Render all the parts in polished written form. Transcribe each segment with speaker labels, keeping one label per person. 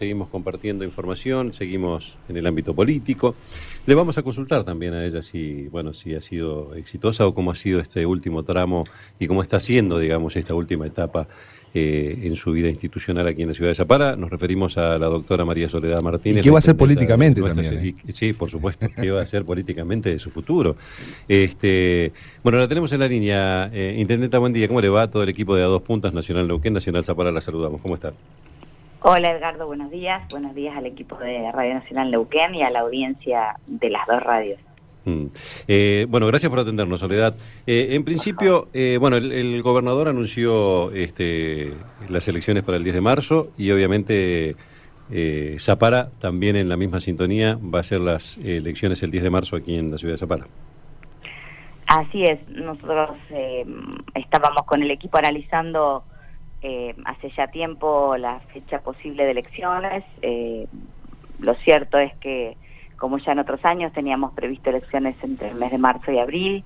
Speaker 1: seguimos compartiendo información, seguimos en el ámbito político. Le vamos a consultar también a ella si ha sido exitosa o cómo ha sido este último tramo y cómo está siendo, digamos, esta última etapa en su vida institucional aquí en la ciudad de Zapala. Nos referimos a la doctora María Soledad Martínez.
Speaker 2: ¿Y qué va a hacer políticamente también?
Speaker 1: Sí, por supuesto, qué va a hacer políticamente de su futuro. Bueno, la tenemos en la línea. Intendenta, buen día. ¿Cómo le va a todo el equipo de A Dos Puntas, Nacional Neuquén, Nacional Zapala? La saludamos. ¿Cómo está?
Speaker 3: Hola Edgardo, buenos días. Buenos días al equipo de Radio Nacional Neuquén y a la audiencia de las dos radios.
Speaker 1: Bueno, gracias por atendernos, Soledad. En principio, el gobernador anunció las elecciones para el 10 de marzo y obviamente Zapala también en la misma sintonía va a ser las elecciones el 10 de marzo aquí en la ciudad de Zapala.
Speaker 3: Así es, nosotros estábamos con el equipo analizando hace ya tiempo la fecha posible de elecciones. Lo cierto es que, como ya en otros años, teníamos previsto elecciones entre el mes de marzo y abril,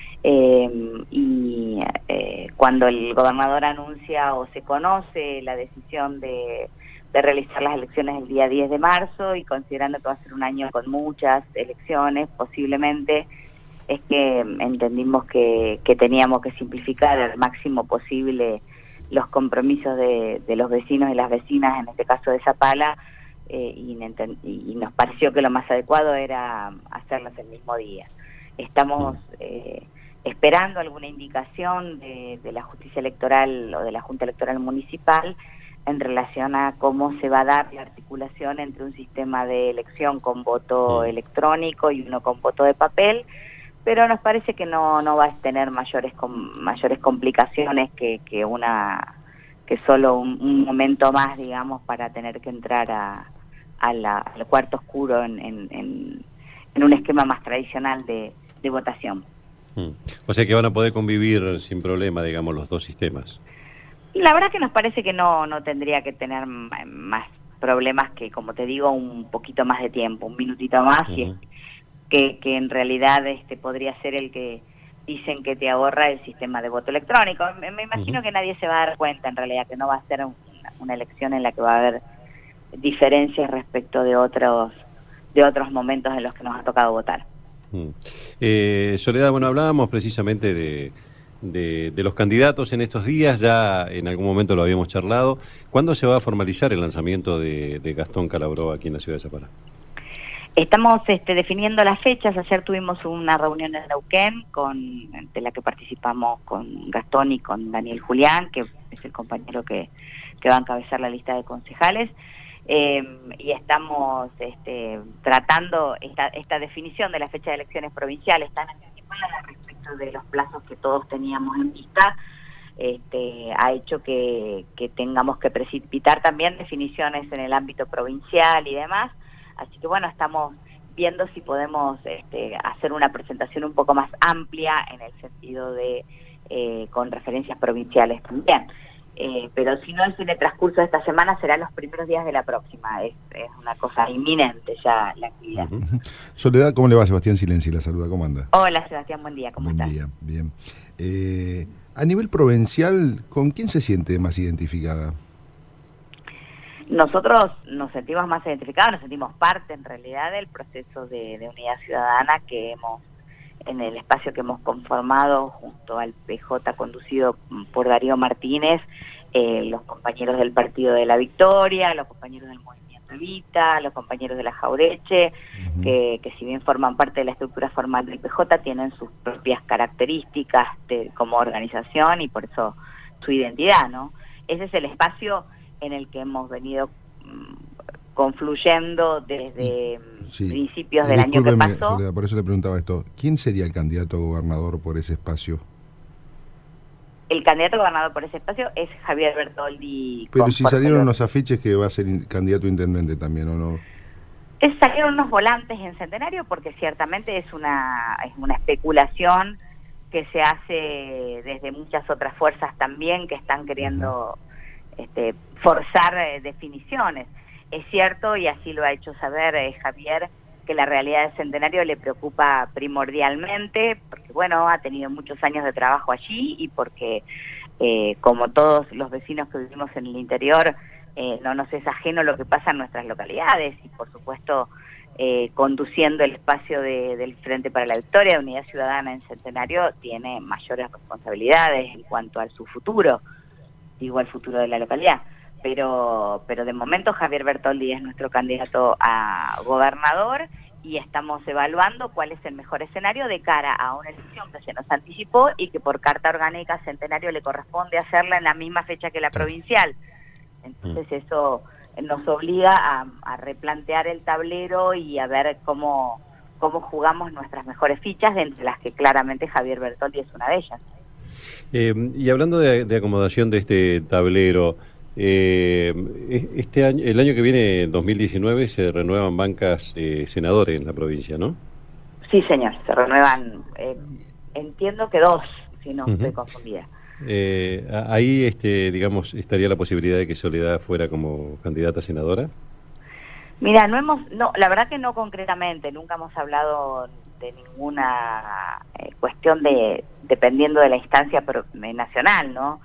Speaker 3: cuando el gobernador anuncia o se conoce la decisión de realizar las elecciones el día 10 de marzo y considerando que va a ser un año con muchas elecciones, posiblemente, es que entendimos que teníamos que simplificar al máximo posible los compromisos de los vecinos y las vecinas, en este caso de Zapala, y nos pareció que lo más adecuado era hacerlas el mismo día. Estamos esperando alguna indicación de la justicia electoral o de la Junta Electoral Municipal en relación a cómo se va a dar la articulación entre un sistema de elección con voto electrónico y uno con voto de papel, pero nos parece que no va a tener mayores complicaciones que solo un momento más, digamos, para tener que entrar al cuarto oscuro en un esquema más tradicional de votación.
Speaker 1: O sea que van a poder convivir sin problema, digamos, los dos sistemas.
Speaker 3: La verdad que nos parece que no tendría que tener más problemas que, como te digo, un poquito más de tiempo, un minutito más, y que en realidad podría ser el que dicen que te ahorra el sistema de voto electrónico. Me imagino que nadie se va a dar cuenta, en realidad, que no va a ser una elección en la que va a haber diferencias respecto de otros momentos en los que nos ha tocado votar.
Speaker 1: Soledad, bueno, hablábamos precisamente de los candidatos en estos días, ya en algún momento lo habíamos charlado. ¿Cuándo se va a formalizar el lanzamiento de Gastón Calabró aquí en la ciudad de Zapala?
Speaker 3: Estamos definiendo las fechas. Ayer tuvimos una reunión en Neuquén de la que participamos con Gastón y con Daniel Julián, que es el compañero que va a encabezar la lista de concejales. Y estamos tratando esta definición de la fecha de elecciones provinciales tan anticipada respecto de los plazos que todos teníamos en vista. Ha hecho que tengamos que precipitar también definiciones en el ámbito provincial y demás. Así que bueno, estamos viendo si podemos hacer una presentación un poco más amplia en el sentido de con referencias provinciales también. Pero si no es en el transcurso de esta semana, será los primeros días de la próxima. Es una cosa inminente ya la actividad.
Speaker 2: Soledad, ¿cómo le va? Sebastián Silenzi la saluda, ¿cómo anda?
Speaker 3: Hola Sebastián, buen día, ¿cómo estás?
Speaker 2: Buen día, bien. A nivel provincial, ¿con quién se siente más identificada?
Speaker 3: Nosotros nos sentimos más identificados, nos sentimos parte en realidad del proceso de unidad ciudadana que en el espacio que hemos conformado junto al PJ conducido por Darío Martínez, los compañeros del Partido de la Victoria, los compañeros del Movimiento Evita, los compañeros de la Jaureche, que si bien forman parte de la estructura formal del PJ, tienen sus propias características como organización y por eso su identidad, ¿no? Ese es el espacio en el que hemos venido confluyendo desde principios del año que pasó.
Speaker 2: Soledad, por eso le preguntaba esto. ¿Quién sería el candidato a gobernador por ese espacio?
Speaker 3: El candidato a gobernador por ese espacio es Javier Bertoldi.
Speaker 2: Pero si salieron los afiches que va a ser candidato a intendente también, ¿o no?
Speaker 3: Salieron unos volantes en Centenario porque ciertamente es una especulación que se hace desde muchas otras fuerzas también que están queriendo forzar definiciones. Es cierto, y así lo ha hecho saber Javier, que la realidad de Centenario le preocupa primordialmente, porque bueno, ha tenido muchos años de trabajo allí y porque como todos los vecinos que vivimos en el interior, no nos es ajeno lo que pasa en nuestras localidades y por supuesto conduciendo el espacio del Frente para la Victoria de Unidad Ciudadana en Centenario tiene mayores responsabilidades en cuanto a su futuro, digo al futuro de la localidad. Pero de momento Javier Bertoldi es nuestro candidato a gobernador y estamos evaluando cuál es el mejor escenario de cara a una elección que se nos anticipó y que por carta orgánica Centenario le corresponde hacerla en la misma fecha que la provincial. Entonces eso nos obliga a replantear el tablero y a ver cómo jugamos nuestras mejores fichas, de entre las que claramente Javier Bertoldi es una de ellas.
Speaker 1: Y hablando de acomodación de este tablero, este año, el año que viene, 2019, se renuevan bancas senadores en la provincia, ¿no?
Speaker 3: Sí, señor, se renuevan, entiendo que 2, si no estoy confundida.
Speaker 1: Ahí, digamos, estaría la posibilidad de que Soledad fuera como candidata a senadora.
Speaker 3: Mira, la verdad que no concretamente, nunca hemos hablado de ninguna cuestión dependiendo de la instancia nacional, ¿no?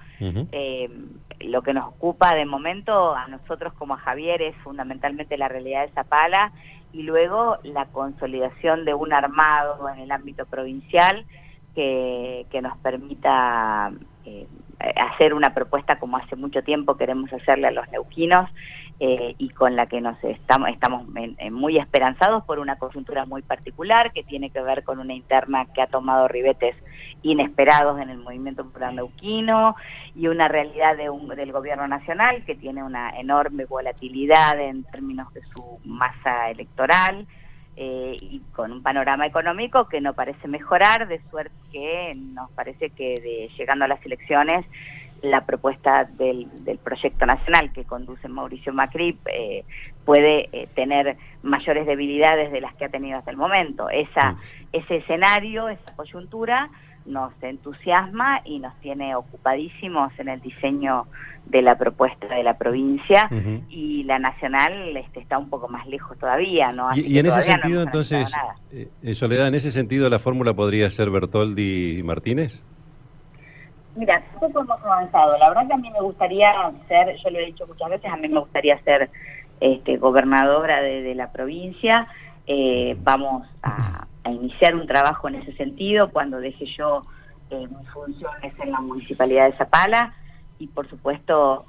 Speaker 3: Lo que nos ocupa de momento a nosotros como a Javier es fundamentalmente la realidad de Zapala y luego la consolidación de un armado en el ámbito provincial que nos permita hacer una propuesta como hace mucho tiempo queremos hacerle a los neuquinos y con la que estamos muy esperanzados por una coyuntura muy particular que tiene que ver con una interna que ha tomado ribetes inesperados en el movimiento popular neuquino y una realidad del gobierno nacional que tiene una enorme volatilidad en términos de su masa electoral y con un panorama económico que no parece mejorar, de suerte que nos parece que llegando a las elecciones la propuesta del proyecto nacional que conduce Mauricio Macri puede tener mayores debilidades de las que ha tenido hasta el momento. Ese escenario, esa coyuntura nos entusiasma y nos tiene ocupadísimos en el diseño de la propuesta de la provincia y la nacional está un poco más lejos todavía, ¿no?
Speaker 1: Y en ese sentido, entonces, Soledad, en ese sentido la fórmula podría ser Bertoldi y Martínez.
Speaker 3: Mira, tampoco hemos avanzado. La verdad que a mí me gustaría ser, yo lo he dicho muchas veces, a mí me gustaría ser gobernadora de la provincia. Vamos a iniciar un trabajo en ese sentido cuando deje yo mis funciones en la Municipalidad de Zapala y por supuesto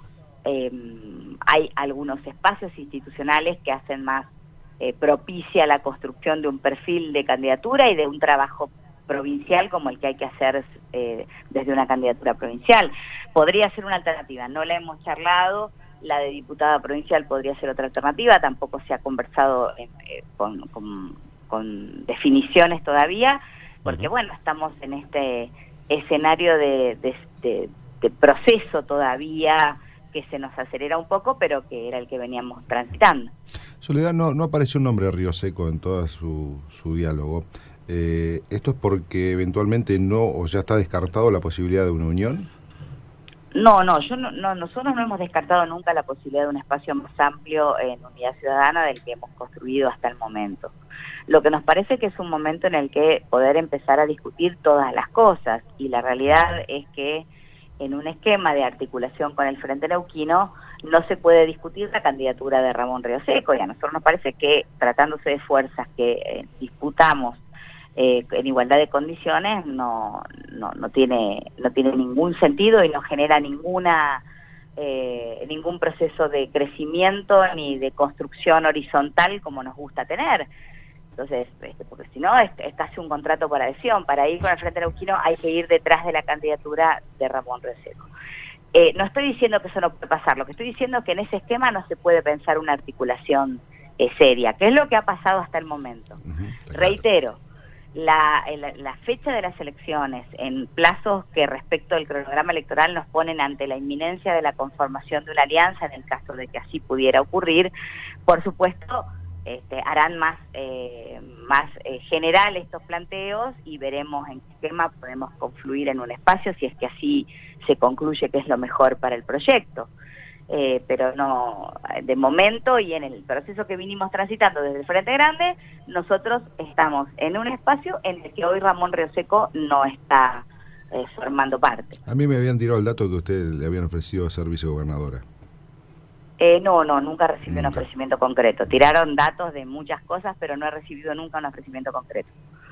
Speaker 3: hay algunos espacios institucionales que hacen más propicia la construcción de un perfil de candidatura y de un trabajo provincial como el que hay que hacer desde una candidatura provincial. Podría ser una alternativa, no la hemos charlado, la de diputada provincial podría ser otra alternativa, tampoco se ha conversado con definiciones todavía, porque bueno, estamos en este escenario de proceso todavía que se nos acelera un poco, pero que era el que veníamos transitando.
Speaker 2: Soledad, no apareció un nombre de Río Seco en todo su diálogo. ¿Esto es porque eventualmente no o ya está descartado la posibilidad de una unión?
Speaker 3: No, nosotros no hemos descartado nunca la posibilidad de un espacio más amplio en Unidad Ciudadana del que hemos construido hasta el momento. Lo que nos parece que es un momento en el que poder empezar a discutir todas las cosas y la realidad es que en un esquema de articulación con el Frente Neuquino no se puede discutir la candidatura de Ramón Río Seco y a nosotros nos parece que tratándose de fuerzas que disputamos en igualdad de condiciones no tiene ningún sentido y no genera ningún proceso de crecimiento ni de construcción horizontal como nos gusta tener. Entonces, porque si no es casi un contrato por adhesión. Para ir con el Frente Neuquino hay que ir detrás de la candidatura de Ramón Río Seco. No estoy diciendo que eso no puede pasar, lo que estoy diciendo es que en ese esquema no se puede pensar una articulación seria, que es lo que ha pasado hasta el momento. Reitero, la fecha de las elecciones en plazos que respecto al cronograma electoral nos ponen ante la inminencia de la conformación de una alianza en el caso de que así pudiera ocurrir. Por supuesto, harán más general estos planteos y veremos en qué esquema podemos confluir en un espacio si es que así se concluye que es lo mejor para el proyecto. Pero no, de momento y en el proceso que vinimos transitando desde el Frente Grande, nosotros estamos en un espacio en el que hoy Ramón Río Seco no está formando parte.
Speaker 2: A mí me habían tirado el dato que usted le habían ofrecido ser vicegobernadora.
Speaker 3: No, nunca recibí un ofrecimiento concreto. Tiraron datos de muchas cosas, pero no he recibido nunca un ofrecimiento concreto.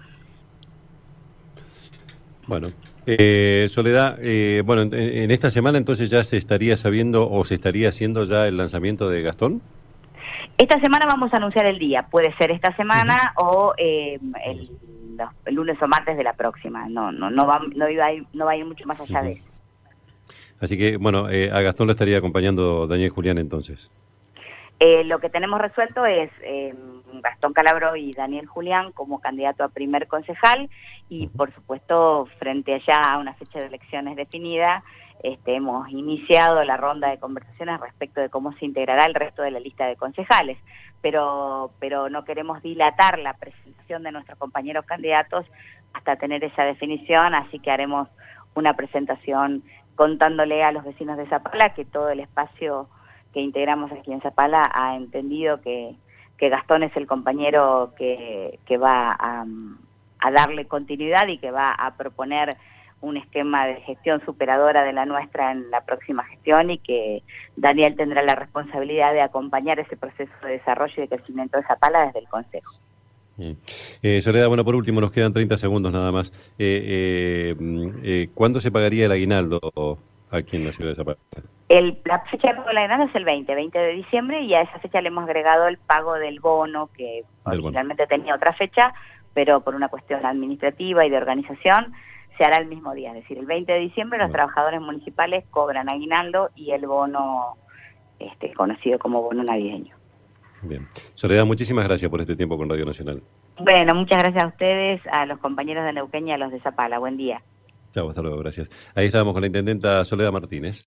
Speaker 1: Bueno, Soledad, bueno, en esta semana entonces ya se estaría sabiendo o se estaría haciendo ya el lanzamiento de Gastón.
Speaker 3: Esta semana vamos a anunciar el día. Puede ser esta semana o el lunes o martes de la próxima. No va a ir mucho más allá de eso.
Speaker 1: Así que, bueno, a Gastón lo estaría acompañando Daniel Julián entonces.
Speaker 3: Lo que tenemos resuelto es Gastón Calabró y Daniel Julián como candidato a primer concejal y, por supuesto, frente allá a una fecha de elecciones definida, hemos iniciado la ronda de conversaciones respecto de cómo se integrará el resto de la lista de concejales, pero no queremos dilatar la presentación de nuestros compañeros candidatos hasta tener esa definición, así que haremos una presentación contándole a los vecinos de Zapala que todo el espacio que integramos aquí en Zapala ha entendido que Gastón es el compañero que va a darle continuidad y que va a proponer un esquema de gestión superadora de la nuestra en la próxima gestión y que Daniel tendrá la responsabilidad de acompañar ese proceso de desarrollo y de crecimiento de Zapala desde el Consejo.
Speaker 1: Soledad, bueno, por último, nos quedan 30 segundos nada más. ¿Cuándo se pagaría el aguinaldo aquí en la ciudad de Zapala?
Speaker 3: La fecha de pago del aguinaldo es el 20 de diciembre y a esa fecha le hemos agregado el pago del bono, que originalmente tenía otra fecha, pero por una cuestión administrativa y de organización se hará el mismo día. Es decir, el 20 de diciembre los trabajadores municipales cobran aguinaldo y el bono conocido como bono navideño.
Speaker 1: Bien. Soledad, muchísimas gracias por este tiempo con Radio Nacional.
Speaker 3: Bueno, muchas gracias a ustedes, a los compañeros de Neuquén y a los de Zapala. Buen día.
Speaker 1: Chao, hasta luego, gracias. Ahí estábamos con la intendenta Soledad Martínez.